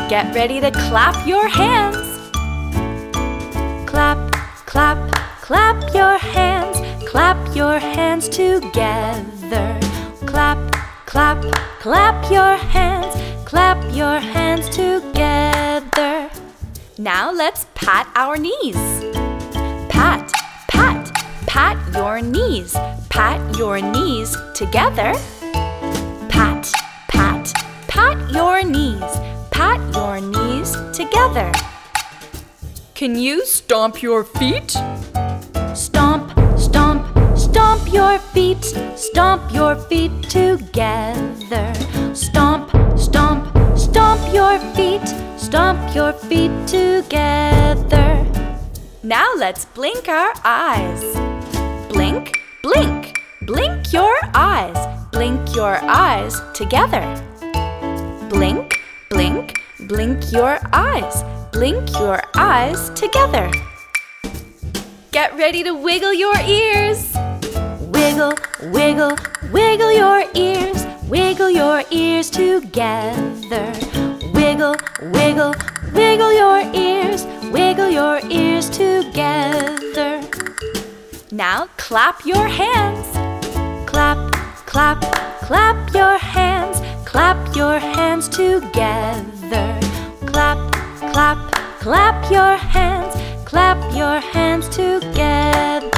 Get ready to clap your hands. Clap, clap, clap your hands. Clap your hands together. Clap, clap, clap your hands. Clap your hands together. Now let's pat our knees. Pat, pat, pat your knees. Pat your knees together. Pat, pat, pat your knees. Pat your knees together. Can you stomp your feet? Stomp, stomp, stomp your feet. Stomp your feet together. Stomp, stomp, stomp your feet. Stomp your feet together. Now let's blink our eyes. Blink, blink, blink your eyes. Blink your eyes together. Blink, blink, blink your eyes. Blink your eyes together. Get ready to wiggle your ears. Wiggle, wiggle, wiggle your ears. Wiggle your ears together. Wiggle, wiggle, wiggle your ears. Wiggle your ears together. Now clap your hands. Clap, clap, clap your hands. Clap your hands together. Clap, clap, clap your hands. Clap your hands together.